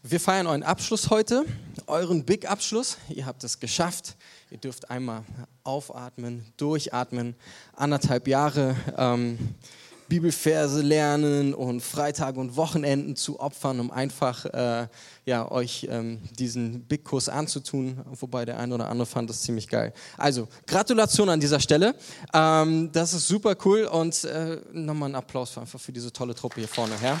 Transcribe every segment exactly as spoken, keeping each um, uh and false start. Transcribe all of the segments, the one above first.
Wir feiern euren Abschluss heute, euren Big-Abschluss. Ihr habt es geschafft. Ihr dürft einmal aufatmen, durchatmen, anderthalb Jahre ähm, Bibelverse lernen und Freitage und Wochenenden zu opfern, um einfach äh, ja, euch ähm, diesen Big-Kurs anzutun. Wobei der eine oder andere fand das ziemlich geil. Also, Gratulation an dieser Stelle. Ähm, das ist super cool und äh, nochmal einen Applaus für, einfach für diese tolle Truppe hier vorne. Ja?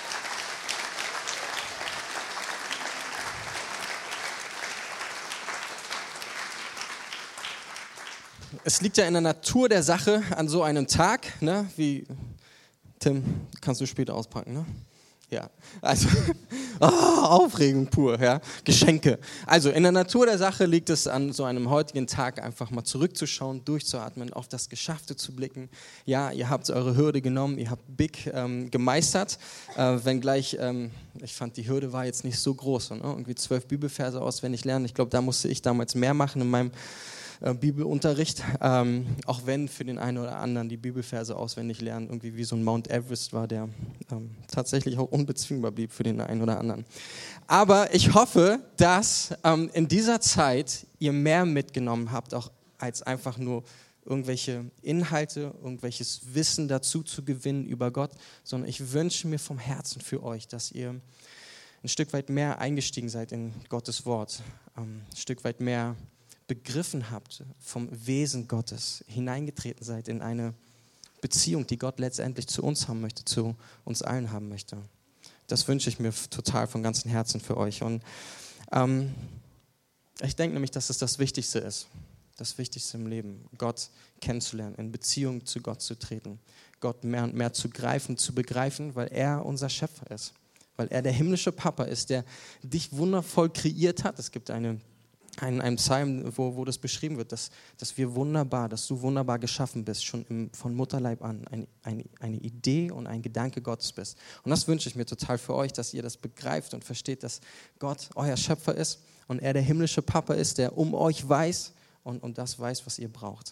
Es liegt ja in der Natur der Sache an so einem Tag, ne, wie, Tim, kannst du später auspacken, ne? Ja, also, oh, Aufregung pur, ja, Geschenke. Also in der Natur der Sache liegt es an so einem heutigen Tag einfach mal zurückzuschauen, durchzuatmen, auf das Geschaffte zu blicken. Ja, ihr habt eure Hürde genommen, ihr habt Big ähm, gemeistert, äh, wenngleich, ähm, ich fand die Hürde war jetzt nicht so groß, ne? Irgendwie zwölf Bibelverse auswendig lernen. Ich glaube, da musste ich damals mehr machen in meinem Bibelunterricht, ähm, auch wenn für den einen oder anderen die Bibelverse auswendig lernen irgendwie wie so ein Mount Everest war, der ähm, tatsächlich auch unbezwingbar blieb für den einen oder anderen. Aber ich hoffe, dass ähm, in dieser Zeit ihr mehr mitgenommen habt, auch als einfach nur irgendwelche Inhalte, irgendwelches Wissen dazu zu gewinnen über Gott, sondern ich wünsche mir vom Herzen für euch, dass ihr ein Stück weit mehr eingestiegen seid in Gottes Wort, ähm, ein Stück weit mehr begriffen habt vom Wesen Gottes, hineingetreten seid in eine Beziehung, die Gott letztendlich zu uns haben möchte, zu uns allen haben möchte. Das wünsche ich mir total von ganzem Herzen für euch. Und ähm, ich denke nämlich, dass es das Wichtigste ist, das Wichtigste im Leben, Gott kennenzulernen, in Beziehung zu Gott zu treten, Gott mehr und mehr zu greifen, zu begreifen, weil er unser Schöpfer ist, weil er der himmlische Papa ist, der dich wundervoll kreiert hat. Es gibt eine Ein, ein Psalm, wo, wo das beschrieben wird, dass, dass wir wunderbar, dass du wunderbar geschaffen bist, schon im, von Mutterleib an, ein, eine, eine Idee und ein Gedanke Gottes bist. Und das wünsche ich mir total für euch, dass ihr das begreift und versteht, dass Gott euer Schöpfer ist und er der himmlische Papa ist, der um euch weiß und, und das weiß, was ihr braucht.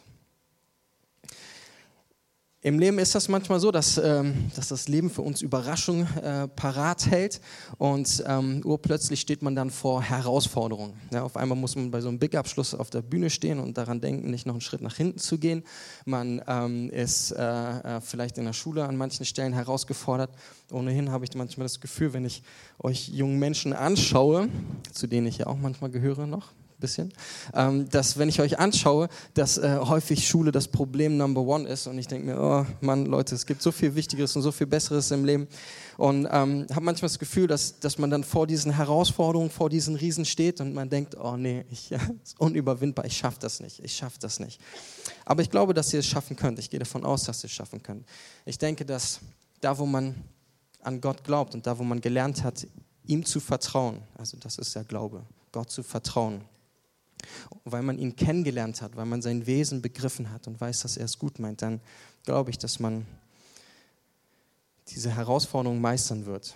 Im Leben ist das manchmal so, dass, ähm, dass das Leben für uns Überraschungen äh, parat hält und ähm, urplötzlich steht man dann vor Herausforderungen. Ja, auf einmal muss man bei so einem Big-Abschluss auf der Bühne stehen und daran denken, nicht noch einen Schritt nach hinten zu gehen. Man ähm, ist äh, äh, vielleicht in der Schule an manchen Stellen herausgefordert. Ohnehin habe ich manchmal das Gefühl, wenn ich euch jungen Menschen anschaue, zu denen ich ja auch manchmal gehöre noch, bisschen, ähm, dass wenn ich euch anschaue, dass äh, häufig Schule das Problem Number One ist und ich denke mir, oh Mann, Leute, es gibt so viel Wichtigeres und so viel Besseres im Leben und ähm, habe manchmal das Gefühl, dass, dass man dann vor diesen Herausforderungen, vor diesen Riesen steht und man denkt, oh nee, ich, ja, ist unüberwindbar, ich schaffe das nicht, ich schaffe das nicht. Aber ich glaube, dass ihr es schaffen könnt, ich gehe davon aus, dass ihr es schaffen könnt. Ich denke, dass da, wo man an Gott glaubt und da, wo man gelernt hat, ihm zu vertrauen, also das ist ja Glaube, Gott zu vertrauen, weil man ihn kennengelernt hat, weil man sein Wesen begriffen hat und weiß, dass er es gut meint, dann glaube ich, dass man diese Herausforderung meistern wird.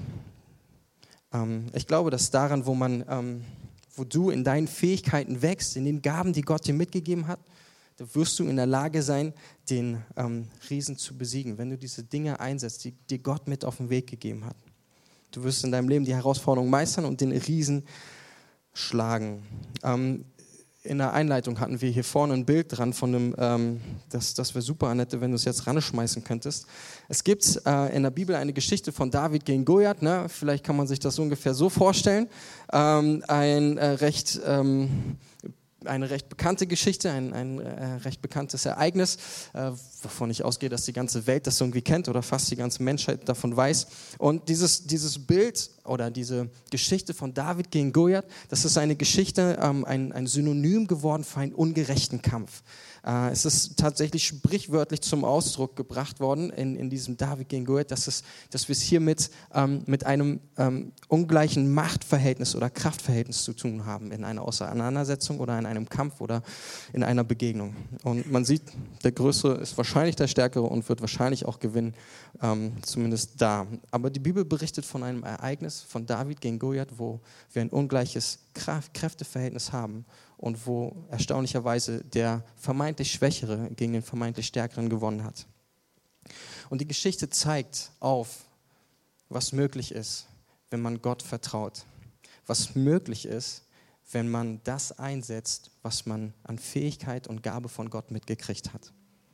Ähm, ich glaube, dass daran, wo man, ähm, wo du in deinen Fähigkeiten wächst, in den Gaben, die Gott dir mitgegeben hat, da wirst du in der Lage sein, den ähm, Riesen zu besiegen, wenn du diese Dinge einsetzt, die dir Gott mit auf den Weg gegeben hat. Du wirst in deinem Leben die Herausforderung meistern und den Riesen schlagen. Ähm, In der Einleitung hatten wir hier vorne ein Bild dran von einem, ähm, das, das wäre super, Annette, wenn du es jetzt ranschmeißen könntest. Es gibt äh, in der Bibel eine Geschichte von David gegen Goliath, ne? Vielleicht kann man sich das ungefähr so vorstellen. Ähm, ein äh, recht... Ähm, Eine recht bekannte Geschichte, ein, ein äh, recht bekanntes Ereignis, äh, wovon ich ausgehe, dass die ganze Welt das irgendwie kennt oder fast die ganze Menschheit davon weiß. Und dieses, dieses Bild oder diese Geschichte von David gegen Goliath, das ist eine Geschichte, ähm, ein, ein Synonym geworden für einen ungerechten Kampf. Äh, es ist tatsächlich sprichwörtlich zum Ausdruck gebracht worden in, in diesem David gegen Goliath, dass, es, dass wir es hier mit, ähm, mit einem ähm, ungleichen Machtverhältnis oder Kraftverhältnis zu tun haben, in einer Auseinandersetzung oder in einem Kampf oder in einer Begegnung. Und man sieht, der Größere ist wahrscheinlich der Stärkere und wird wahrscheinlich auch gewinnen, ähm, zumindest da. Aber die Bibel berichtet von einem Ereignis von David gegen Goliath, wo wir ein ungleiches Kraft- Kräfteverhältnis haben und wo erstaunlicherweise der vermeintlich Schwächere gegen den vermeintlich Stärkeren gewonnen hat. Und die Geschichte zeigt auf, was möglich ist, wenn man Gott vertraut. was möglich ist, wenn man das einsetzt, was man an Fähigkeit und Gabe von Gott mitgekriegt hat.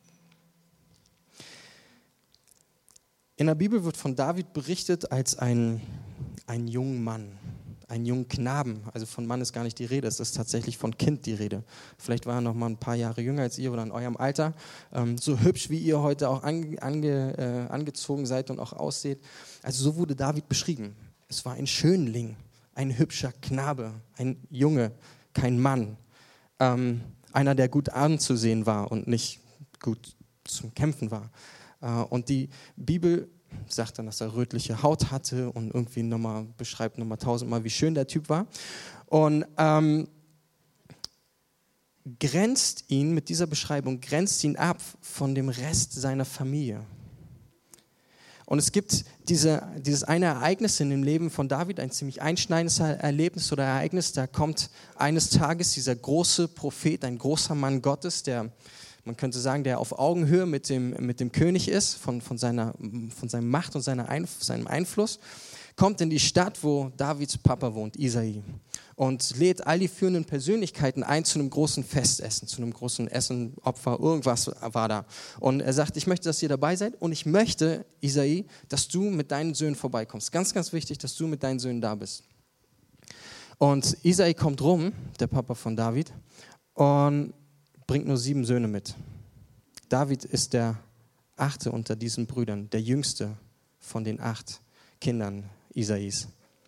In der Bibel wird von David berichtet als ein, ein jungen Mann, einen jungen Knaben. Also von Mann ist gar nicht die Rede, es ist tatsächlich von Kind die Rede. Vielleicht war er noch mal ein paar Jahre jünger als ihr oder in eurem Alter. Ähm, so hübsch, wie ihr heute auch ange, ange, äh, angezogen seid und auch ausseht. Also so wurde David beschrieben. Es war ein Schönling, ein hübscher Knabe, ein Junge, kein Mann. Ähm, einer, der gut anzusehen war und nicht gut zum Kämpfen war. Äh, und die Bibel sagt dann, dass er rötliche Haut hatte und irgendwie nochmal beschreibt nochmal tausendmal, wie schön der Typ war. Und ähm, grenzt ihn, mit dieser Beschreibung, grenzt ihn ab von dem Rest seiner Familie. Und es gibt diese, dieses eine Ereignis in dem Leben von David, ein ziemlich einschneidendes Erlebnis oder Ereignis. Da kommt eines Tages dieser große Prophet, ein großer Mann Gottes, der, man könnte sagen, der auf Augenhöhe mit dem, mit dem König ist, von, von, seiner, von seiner Macht und seiner Einf- seinem Einfluss, kommt in die Stadt, wo Davids Papa wohnt, Isai, und lädt all die führenden Persönlichkeiten ein zu einem großen Festessen, zu einem großen Essen, Opfer, irgendwas war da. Und er sagt, ich möchte, dass ihr dabei seid und ich möchte, Isai, dass du mit deinen Söhnen vorbeikommst. Ganz, ganz wichtig, dass du mit deinen Söhnen da bist. Und Isai kommt rum, der Papa von David, und bringt nur sieben Söhne mit. David ist der achte unter diesen Brüdern, der jüngste von den acht Kindern Isais.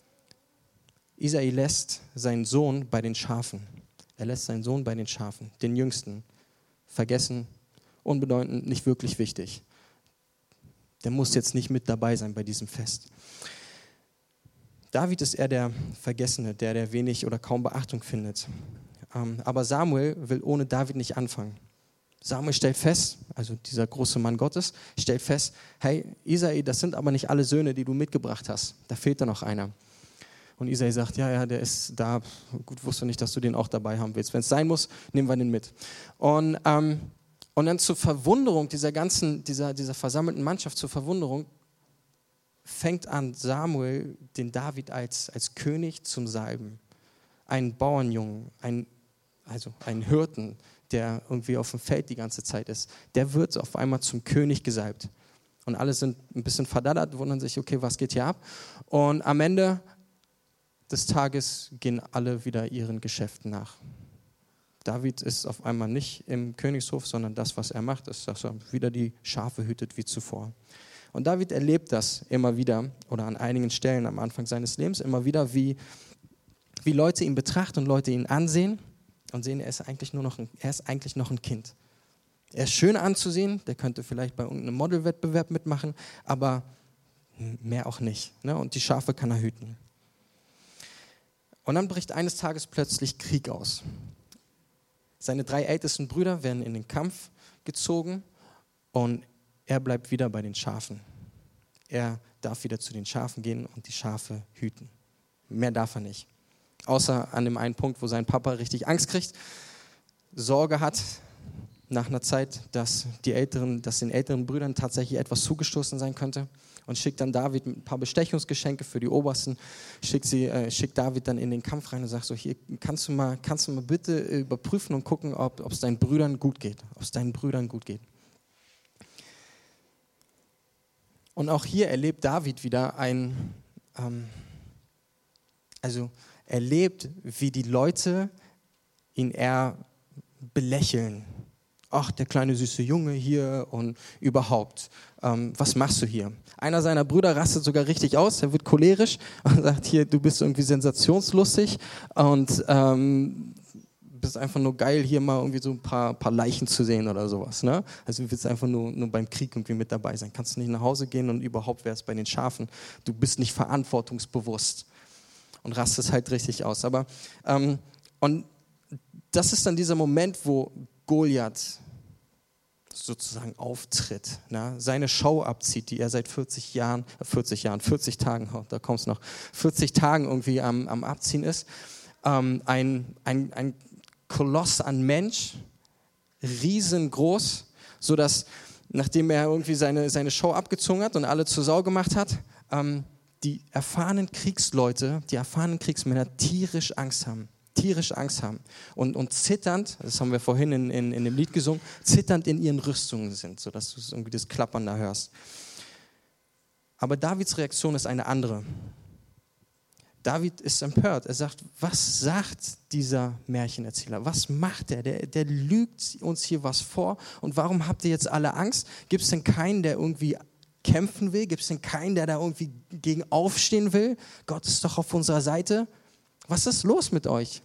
Isai lässt seinen Sohn bei den Schafen. Er lässt seinen Sohn bei den Schafen, den jüngsten, vergessen, unbedeutend, nicht wirklich wichtig. Der muss jetzt nicht mit dabei sein bei diesem Fest. David ist eher der Vergessene, der, der wenig oder kaum Beachtung findet. Aber Samuel will ohne David nicht anfangen. Samuel stellt fest, also dieser große Mann Gottes, stellt fest, hey Isai, das sind aber nicht alle Söhne, die du mitgebracht hast. Da fehlt da noch einer. Und Isai sagt, ja, ja, der ist da. Gut, wusste nicht, dass du den auch dabei haben willst. Wenn es sein muss, nehmen wir den mit. Und, ähm, und dann zur Verwunderung dieser ganzen, dieser, dieser versammelten Mannschaft, zur Verwunderung, fängt an Samuel den David als, als König zum Salben. Ein Bauernjungen, ein also ein Hirten, der irgendwie auf dem Feld die ganze Zeit ist, der wird auf einmal zum König gesalbt. Und alle sind ein bisschen verdattert, wundern sich, okay, was geht hier ab? Und am Ende des Tages gehen alle wieder ihren Geschäften nach. David ist auf einmal nicht im Königshof, sondern das, was er macht, ist, dass er wieder die Schafe hütet wie zuvor. Und David erlebt das immer wieder, oder an einigen Stellen am Anfang seines Lebens, immer wieder, wie, wie Leute ihn betrachten und Leute ihn ansehen, und sehen, er ist eigentlich nur noch ein, er ist eigentlich noch ein Kind. Er ist schön anzusehen, der könnte vielleicht bei irgendeinem Modelwettbewerb mitmachen, aber mehr auch nicht. Ne? Und die Schafe kann er hüten. Und dann bricht eines Tages plötzlich Krieg aus. Seine drei ältesten Brüder werden in den Kampf gezogen und er bleibt wieder bei den Schafen. Er darf wieder zu den Schafen gehen und die Schafe hüten. Mehr darf er nicht. Außer an dem einen Punkt, wo sein Papa richtig Angst kriegt, Sorge hat nach einer Zeit, dass, die älteren, dass den älteren Brüdern tatsächlich etwas zugestoßen sein könnte, und schickt dann David ein paar Bestechungsgeschenke für die Obersten, schickt, sie, äh, schickt David dann in den Kampf rein und sagt so, hier kannst du mal, kannst du mal bitte überprüfen und gucken, ob es deinen Brüdern gut geht, ob es deinen Brüdern gut geht. Und auch hier erlebt David wieder ein, ähm, also erlebt, wie die Leute ihn eher belächeln. Ach, der kleine süße Junge hier und überhaupt, ähm, was machst du hier? Einer seiner Brüder rastet sogar richtig aus, er wird cholerisch und sagt, hier, du bist irgendwie sensationslustig und ähm, bist einfach nur geil, hier mal irgendwie so ein paar, paar Leichen zu sehen oder sowas. Ne? Also du willst einfach nur, nur beim Krieg irgendwie mit dabei sein. Kannst du nicht nach Hause gehen und überhaupt wärst bei den Schafen. Du bist nicht verantwortungsbewusst. Und rastet halt richtig aus. Aber, ähm, und das ist dann dieser Moment, wo Goliath sozusagen auftritt, ne? Seine Show abzieht, die er seit vierzig Jahren, vierzig Jahren, vierzig Tagen, oh, da kommt's noch, vierzig Tagen irgendwie am, am Abziehen ist. Ähm, ein, ein, ein Koloss an Mensch, riesengroß, sodass, nachdem er irgendwie seine, seine Show abgezogen hat und alle zur Sau gemacht hat, ähm, die erfahrenen Kriegsleute, die erfahrenen Kriegsmänner tierisch Angst haben. Tierisch Angst haben. Und, und zitternd, das haben wir vorhin in, in, in dem Lied gesungen, zitternd in ihren Rüstungen sind, sodass du irgendwie das Klappern da hörst. Aber Davids Reaktion ist eine andere. David ist empört. Er sagt, was sagt dieser Märchenerzähler? Was macht er? Der, der lügt uns hier was vor. Und warum habt ihr jetzt alle Angst? Gibt es denn keinen, der irgendwie kämpfen will? Gibt es denn keinen, der da irgendwie gegen aufstehen will? Gott ist doch auf unserer Seite. Was ist los mit euch?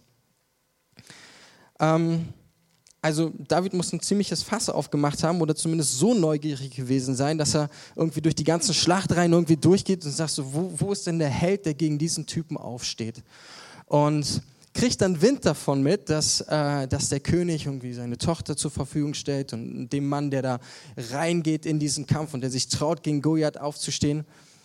Ähm, also David muss ein ziemliches Fass aufgemacht haben oder zumindest so neugierig gewesen sein, dass er irgendwie durch die ganzen Schlachtreihen irgendwie durchgeht und sagt so, wo, wo ist denn der Held, der gegen diesen Typen aufsteht? Und kriegt dann Wind davon mit, dass, äh, dass der König irgendwie seine Tochter zur Verfügung stellt und dem Mann, der da reingeht in diesen Kampf und der sich traut, gegen Goliath aufzustehen,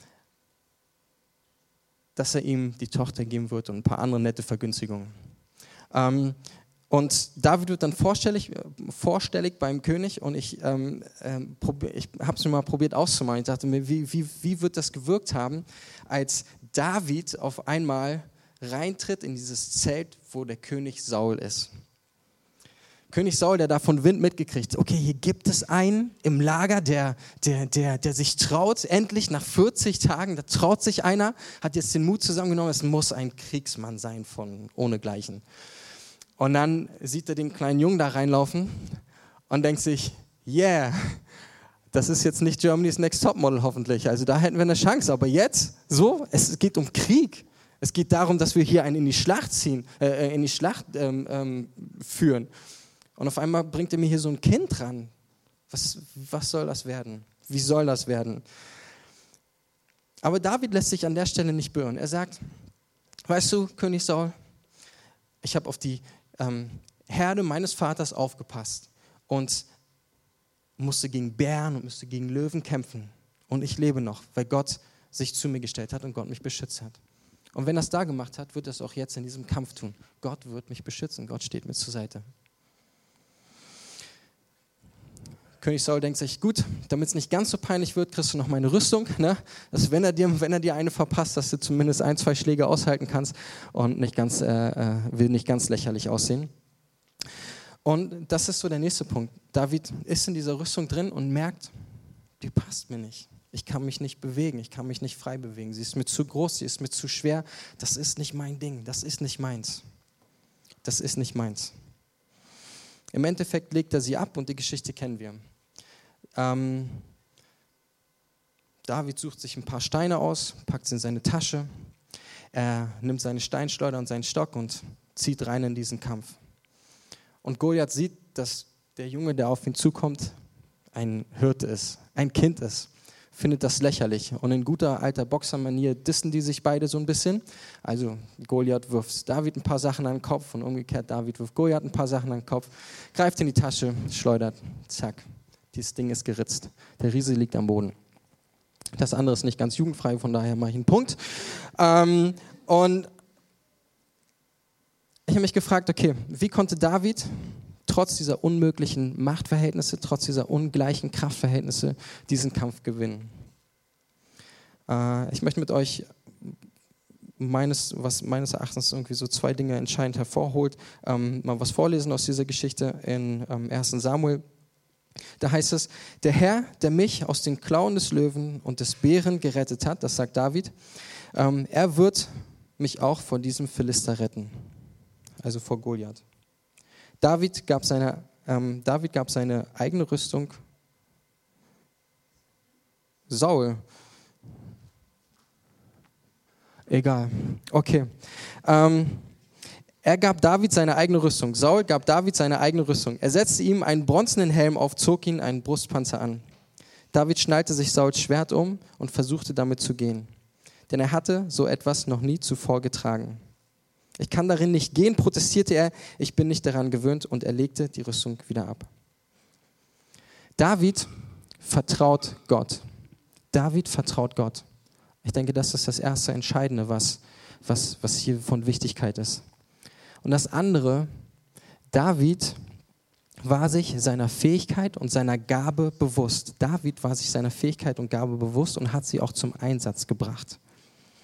dass er ihm die Tochter geben wird und ein paar andere nette Vergünstigungen. Ähm, und David wird dann vorstellig, vorstellig beim König und ich, ähm, ähm, ich habe es mir mal probiert auszumalen. Ich dachte mir, wie, wie, wie wird das gewirkt haben, als David auf einmal reintritt in dieses Zelt, wo der König Saul ist. König Saul, der davon Wind mitgekriegt, okay, hier gibt es einen im Lager, der, der, der, der sich traut, endlich nach vierzig Tagen, da traut sich einer, hat jetzt den Mut zusammengenommen, es muss ein Kriegsmann sein von ohnegleichen. Und dann sieht er den kleinen Jungen da reinlaufen und denkt sich, yeah, das ist jetzt nicht Germany's Next Topmodel hoffentlich, also da hätten wir eine Chance, aber jetzt, so, es geht um Krieg. Es geht darum, dass wir hier einen in die Schlacht ziehen, äh, in die Schlacht ähm, ähm, führen. Und auf einmal bringt er mir hier so ein Kind ran. Was, was soll das werden? Wie soll das werden? Aber David lässt sich an der Stelle nicht beirren. Er sagt, weißt du, König Saul, ich habe auf die ähm, Herde meines Vaters aufgepasst und musste gegen Bären und musste gegen Löwen kämpfen. Und ich lebe noch, weil Gott sich zu mir gestellt hat und Gott mich beschützt hat. Und wenn er es da gemacht hat, wird er es auch jetzt in diesem Kampf tun. Gott wird mich beschützen, Gott steht mir zur Seite. König Saul denkt sich, gut, damit es nicht ganz so peinlich wird, kriegst du noch meine Rüstung. Ne? Dass wenn er, dir, wenn er dir eine verpasst, dass du zumindest ein, zwei Schläge aushalten kannst und nicht ganz, äh, will nicht ganz lächerlich aussehen. Und das ist so der nächste Punkt. David ist in dieser Rüstung drin und merkt, die passt mir nicht. Ich kann mich nicht bewegen, ich kann mich nicht frei bewegen. Sie ist mir zu groß, sie ist mir zu schwer. Das ist nicht mein Ding, das ist nicht meins. Das ist nicht meins. Im Endeffekt legt er sie ab und die Geschichte kennen wir. Ähm, David sucht sich ein paar Steine aus, packt sie in seine Tasche. Er nimmt seine Steinschleuder und seinen Stock und zieht rein in diesen Kampf. Und Goliath sieht, dass der Junge, der auf ihn zukommt, ein Hirte ist, ein Kind ist. Findet das lächerlich. Und in guter alter Boxermanier dissen die sich beide so ein bisschen. Also Goliath wirft David ein paar Sachen an den Kopf und umgekehrt David wirft Goliath ein paar Sachen an den Kopf, greift in die Tasche, schleudert, zack, dieses Ding ist geritzt. Der Riese liegt am Boden. Das andere ist nicht ganz jugendfrei, von daher mache ich einen Punkt. Ähm, und ich habe mich gefragt, okay, wie konnte David trotz dieser unmöglichen Machtverhältnisse, trotz dieser ungleichen Kraftverhältnisse diesen Kampf gewinnen? Äh, ich möchte mit euch meines, was meines Erachtens irgendwie so zwei Dinge entscheidend hervorholt, ähm, mal was vorlesen aus dieser Geschichte in ähm, ersten Samuel. Da heißt es, der Herr, der mich aus den Klauen des Löwen und des Bären gerettet hat, das sagt David, ähm, er wird mich auch vor diesem Philister retten, also vor Goliath. David gab seine, ähm, David gab seine eigene Rüstung Saul. Egal, okay. Ähm, er gab David seine eigene Rüstung. Saul gab David seine eigene Rüstung. Er setzte ihm einen bronzenen Helm auf, zog ihn einen Brustpanzer an. David schnallte sich Sauls Schwert um und versuchte damit zu gehen. Denn er hatte so etwas noch nie zuvor getragen. Ich kann darin nicht gehen, protestierte er. Ich bin nicht daran gewöhnt und er legte die Rüstung wieder ab. David vertraut Gott. David vertraut Gott. Ich denke, das ist das erste Entscheidende, was, was, was hier von Wichtigkeit ist. Und das andere, David war sich seiner Fähigkeit und seiner Gabe bewusst. David war sich seiner Fähigkeit und Gabe bewusst und hat sie auch zum Einsatz gebracht.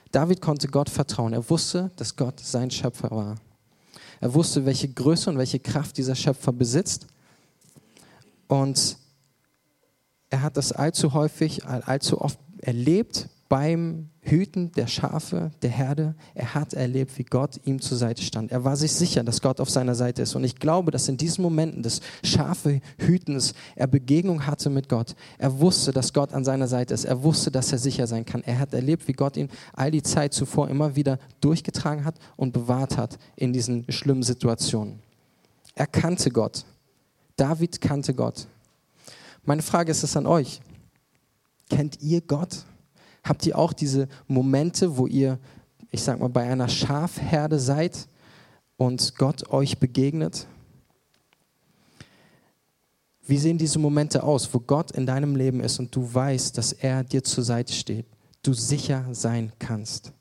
David konnte Gott vertrauen. Er wusste, dass Gott sein Schöpfer war. Er wusste, welche Größe und welche Kraft dieser Schöpfer besitzt. Und er hat das allzu häufig, allzu oft erlebt beim Hüten der Schafe, der Herde. Er hat erlebt, wie Gott ihm zur Seite stand. Er war sich sicher, dass Gott auf seiner Seite ist. Und ich glaube, dass in diesen Momenten des Schafe-Hütens er Begegnung hatte mit Gott. Er wusste, dass Gott an seiner Seite ist. Er wusste, dass er sicher sein kann. Er hat erlebt, wie Gott ihn all die Zeit zuvor immer wieder durchgetragen hat und bewahrt hat in diesen schlimmen Situationen. Er kannte Gott. David kannte Gott. Meine Frage ist es an euch. Kennt ihr Gott? Habt ihr auch diese Momente, wo ihr, ich sag mal, bei einer Schafherde seid und Gott euch begegnet? Wie sehen diese Momente aus, wo Gott in deinem Leben ist und du weißt, dass er dir zur Seite steht, du sicher sein kannst?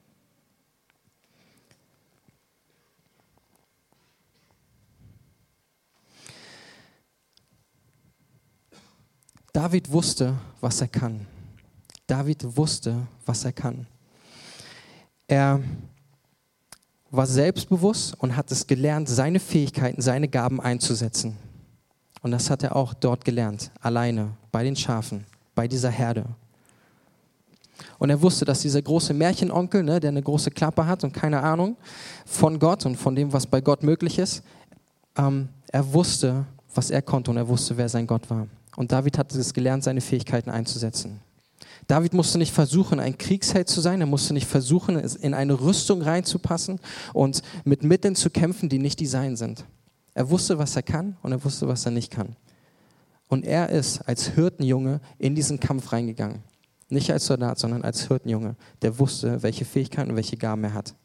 David wusste, was er kann. David wusste, was er kann. Er war selbstbewusst und hat es gelernt, seine Fähigkeiten, seine Gaben einzusetzen. Und das hat er auch dort gelernt, alleine, bei den Schafen, bei dieser Herde. Und er wusste, dass dieser große Märchenonkel, ne, der eine große Klappe hat und keine Ahnung von Gott und von dem, was bei Gott möglich ist, ähm, er wusste, was er konnte und er wusste, wer sein Gott war. Und David hatte es gelernt, seine Fähigkeiten einzusetzen. David musste nicht versuchen, ein Kriegsheld zu sein. Er musste nicht versuchen, in eine Rüstung reinzupassen und mit Mitteln zu kämpfen, die nicht die seinen sind. Er wusste, was er kann und er wusste, was er nicht kann. Und er ist als Hirtenjunge in diesen Kampf reingegangen. Nicht als Soldat, sondern als Hirtenjunge, der wusste, welche Fähigkeiten und welche Gaben er hat.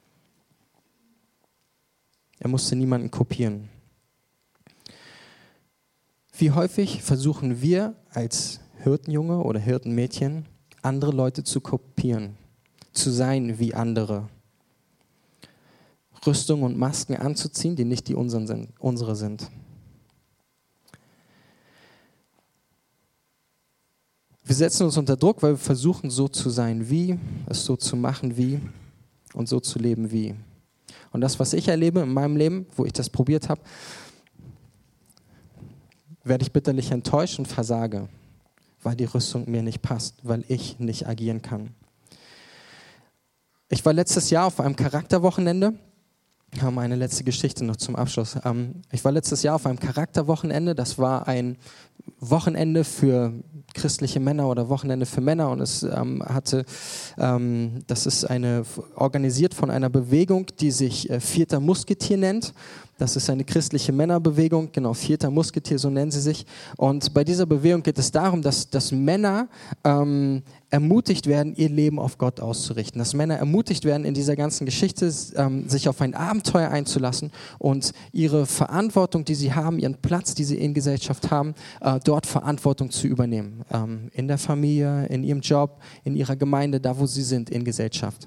Er musste niemanden kopieren. Wie häufig versuchen wir als Hirtenjunge oder Hirtenmädchen, andere Leute zu kopieren, zu sein wie andere. Rüstung und Masken anzuziehen, die nicht die unseren sind, unsere sind. Wir setzen uns unter Druck, weil wir versuchen, so zu sein wie, es so zu machen wie und so zu leben wie. Und das, was ich erlebe in meinem Leben, wo ich das probiert habe, werde ich bitterlich enttäuscht und versage, weil die Rüstung mir nicht passt, weil ich nicht agieren kann. Ich war letztes Jahr auf einem Charakterwochenende. Wir haben eine letzte Geschichte noch zum Abschluss. Ich war letztes Jahr auf einem Charakterwochenende. Das war ein Wochenende für christliche Männer oder Wochenende für Männer. Und es ähm, hatte, ähm, das ist eine, organisiert von einer Bewegung, die sich äh, Vierter Musketier nennt. Das ist eine christliche Männerbewegung, genau, Vierter Musketier, so nennen sie sich. Und bei dieser Bewegung geht es darum, dass, dass Männer ähm, ermutigt werden, ihr Leben auf Gott auszurichten. Dass Männer ermutigt werden, in dieser ganzen Geschichte ähm, sich auf ein Abenteuer einzulassen und ihre Verantwortung, die sie haben, ihren Platz, die sie in Gesellschaft haben, äh, dort Verantwortung zu übernehmen. Ähm, in der Familie, in ihrem Job, in ihrer Gemeinde, da wo sie sind, in Gesellschaft.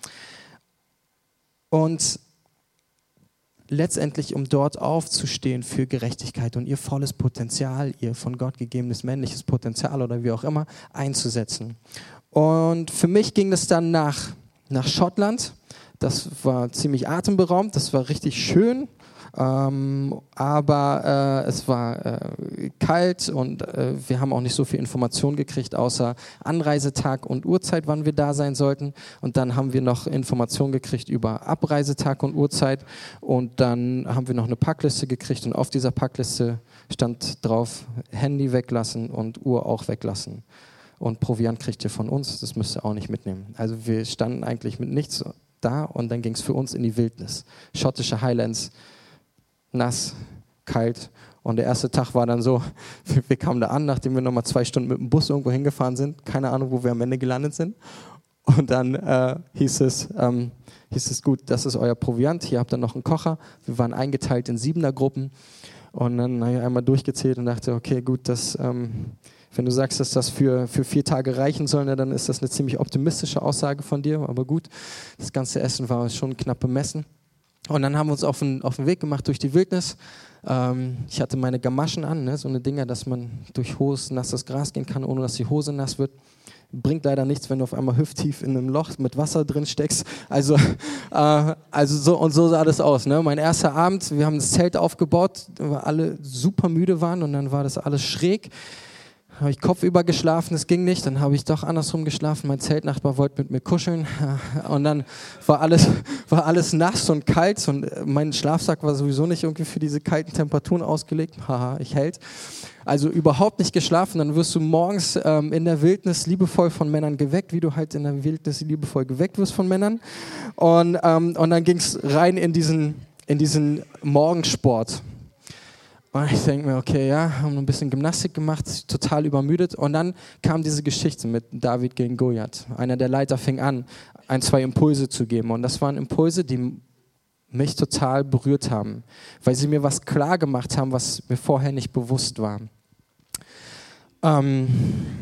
Und letztendlich, um dort aufzustehen für Gerechtigkeit und ihr volles Potenzial, ihr von Gott gegebenes männliches Potenzial oder wie auch immer, einzusetzen. Und für mich ging es dann nach, nach Schottland. Das war ziemlich atemberaubend, das war richtig schön. Ähm, aber äh, es war äh, kalt und äh, wir haben auch nicht so viel Informationen gekriegt, außer Anreisetag und Uhrzeit, wann wir da sein sollten. Und dann haben wir noch Informationen gekriegt über Abreisetag und Uhrzeit. Und dann haben wir noch eine Packliste gekriegt und auf dieser Packliste stand drauf, Handy weglassen und Uhr auch weglassen. Und Proviant kriegt ihr von uns, das müsst ihr auch nicht mitnehmen. Also wir standen eigentlich mit nichts da und dann ging es für uns in die Wildnis. Schottische Highlands, nass, kalt. Und der erste Tag war dann so, wir, wir kamen da an, nachdem wir nochmal zwei Stunden mit dem Bus irgendwo hingefahren sind. Keine Ahnung, wo wir am Ende gelandet sind. Und dann äh, hieß es, ähm, hieß es, gut, das ist euer Proviant, hier habt ihr noch einen Kocher. Wir waren eingeteilt in Siebener-Gruppen. Und dann habe ich einmal durchgezählt und dachte, okay, gut, das, ähm, wenn du sagst, dass das für, für vier Tage reichen soll, ne, dann ist das eine ziemlich optimistische Aussage von dir. Aber gut, das ganze Essen war schon knapp bemessen. Und dann haben wir uns auf den, auf den Weg gemacht durch die Wildnis. Ähm, ich hatte meine Gamaschen an, ne, so eine Dinger, dass man durch hohes, nasses Gras gehen kann, ohne dass die Hose nass wird. bringt leider nichts, wenn du auf einmal hüfttief in einem Loch mit Wasser drin steckst. Also, äh, also so und so sah das aus. Ne? Mein erster Abend, wir haben das Zelt aufgebaut, wir alle super müde waren und dann war das alles schräg. Habe ich kopfüber geschlafen, es ging nicht, dann habe ich doch andersrum geschlafen, mein Zeltnachbar wollte mit mir kuscheln und dann war alles, war alles nass und kalt und mein Schlafsack war sowieso nicht irgendwie für diese kalten Temperaturen ausgelegt, haha, ich hält. Also überhaupt nicht geschlafen, dann wirst du morgens ähm, in der Wildnis liebevoll von Männern geweckt, wie du halt in der Wildnis liebevoll geweckt wirst von Männern und, ähm, und dann ging es rein in diesen, in diesen Morgensport. Und ich denke mir, okay, ja, haben ein bisschen Gymnastik gemacht, total übermüdet. Und dann kam diese Geschichte mit David gegen Goliath. Einer der Leiter fing an, ein, zwei Impulse zu geben. Und das waren Impulse, die mich total berührt haben, weil sie mir was klar gemacht haben, was mir vorher nicht bewusst war. Ähm,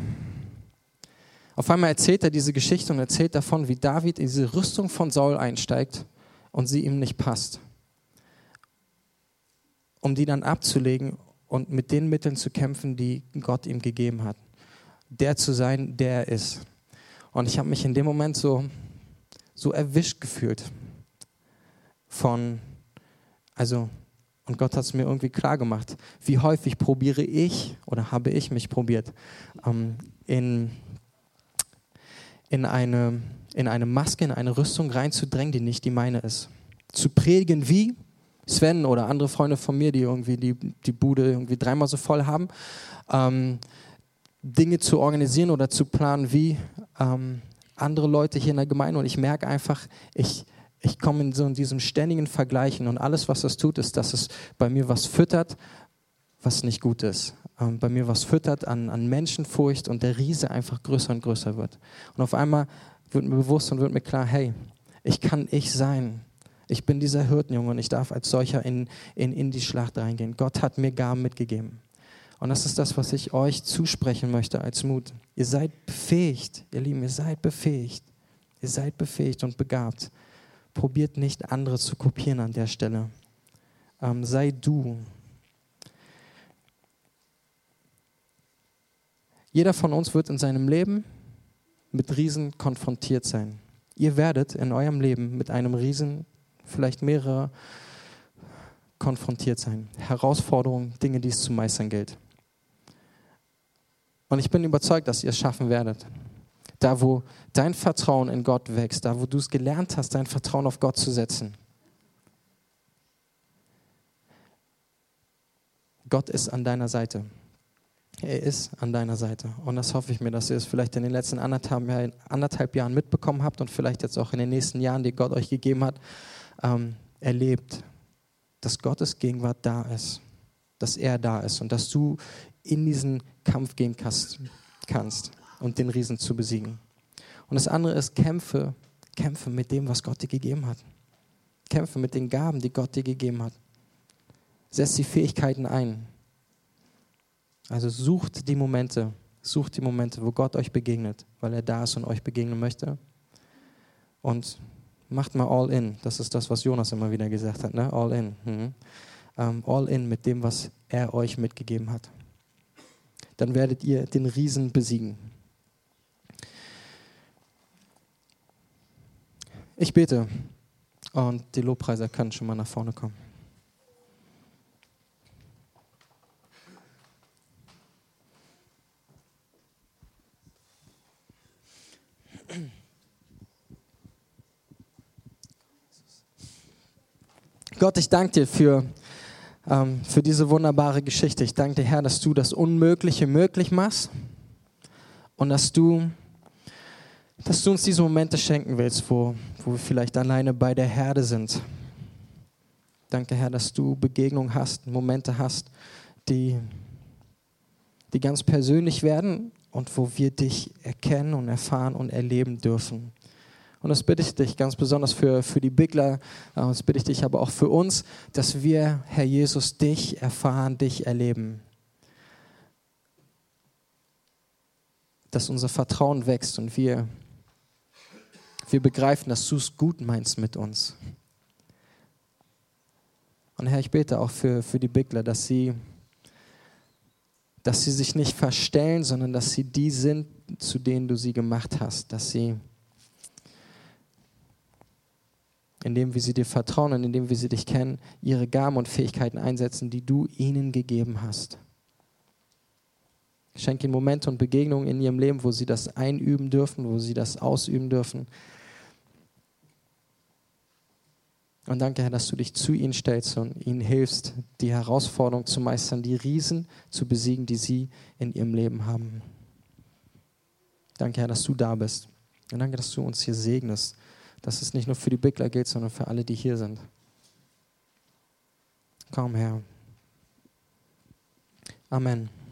auf einmal erzählt er diese Geschichte und erzählt davon, wie David in diese Rüstung von Saul einsteigt und sie ihm nicht passt. Um die dann abzulegen und mit den Mitteln zu kämpfen, die Gott ihm gegeben hat. Der zu sein, der er ist. Und ich habe mich in dem Moment so, so erwischt gefühlt von, also, und Gott hat es mir irgendwie klar gemacht, wie häufig probiere ich, oder habe ich mich probiert, ähm, in, in, eine, in eine Maske, in eine Rüstung reinzudrängen, die nicht die meine ist. Zu predigen wie Sven oder andere Freunde von mir, die irgendwie die, die Bude irgendwie dreimal so voll haben, ähm, Dinge zu organisieren oder zu planen wie ähm, andere Leute hier in der Gemeinde. Und ich merke einfach, ich, ich komme in so in diesem ständigen Vergleichen und alles, was das tut, ist, dass es bei mir was füttert, was nicht gut ist. Ähm, bei mir was füttert an, an Menschenfurcht und der Riese einfach größer und größer wird. Und auf einmal wird mir bewusst und wird mir klar, hey, ich kann ich sein. Ich bin dieser Hirtenjunge und ich darf als solcher in, in, in die Schlacht reingehen. Gott hat mir Gaben mitgegeben. Und das ist das, was ich euch zusprechen möchte als Mut. Ihr seid befähigt, ihr Lieben, ihr seid befähigt. Ihr seid befähigt und begabt. Probiert nicht, andere zu kopieren an der Stelle. Ähm, sei du. Jeder von uns wird in seinem Leben mit Riesen konfrontiert sein. Ihr werdet in eurem Leben mit einem Riesen vielleicht mehrere konfrontiert sein. Herausforderungen, Dinge, die es zu meistern gilt. Und ich bin überzeugt, dass ihr es schaffen werdet. Da, wo dein Vertrauen in Gott wächst, da, wo du es gelernt hast, dein Vertrauen auf Gott zu setzen. Gott ist an deiner Seite. Er ist an deiner Seite. Und das hoffe ich mir, dass ihr es vielleicht in den letzten anderthalb Jahren, anderthalb Jahren mitbekommen habt und vielleicht jetzt auch in den nächsten Jahren, die Gott euch gegeben hat, ähm, erlebt, dass Gottes Gegenwart da ist, dass er da ist und dass du in diesen Kampf gehen kannst, kannst und den Riesen zu besiegen. Und das andere ist, kämpfe, kämpfe mit dem, was Gott dir gegeben hat. Kämpfe mit den Gaben, die Gott dir gegeben hat. Setz die Fähigkeiten ein. Also sucht die Momente, sucht die Momente, wo Gott euch begegnet, weil er da ist und euch begegnen möchte. Und macht mal all in. Das ist das, was Jonas immer wieder gesagt hat, ne? All in. Mhm. Um, all in mit dem, was er euch mitgegeben hat. Dann werdet ihr den Riesen besiegen. Ich bete und die Lobpreiser können schon mal nach vorne kommen. Gott, ich danke dir für, ähm, für diese wunderbare Geschichte. Ich danke dir, Herr, dass du das Unmögliche möglich machst und dass du, dass du uns diese Momente schenken willst, wo, wo wir vielleicht alleine bei der Herde sind. Danke, Herr, dass du Begegnungen hast, Momente hast, die, die ganz persönlich werden und wo wir dich erkennen und erfahren und erleben dürfen. Und das bitte ich dich ganz besonders für, für die Bigler, das bitte ich dich aber auch für uns, dass wir, Herr Jesus, dich erfahren, dich erleben. Dass unser Vertrauen wächst und wir, wir begreifen, dass du es gut meinst mit uns. Und Herr, ich bete auch für, für die Bigler, dass sie, dass sie sich nicht verstellen, sondern dass sie die sind, zu denen du sie gemacht hast. Dass sie, indem wir sie dir vertrauen und indem wir sie dich kennen, ihre Gaben und Fähigkeiten einsetzen, die du ihnen gegeben hast. Schenk ihnen Momente und Begegnungen in ihrem Leben, wo sie das einüben dürfen, wo sie das ausüben dürfen. Und danke, Herr, dass du dich zu ihnen stellst und ihnen hilfst, die Herausforderung zu meistern, die Riesen zu besiegen, die sie in ihrem Leben haben. Danke, Herr, dass du da bist. Und danke, dass du uns hier segnest, dass es nicht nur für die Bigler gilt, sondern für alle, die hier sind. Komm, Herr. Amen.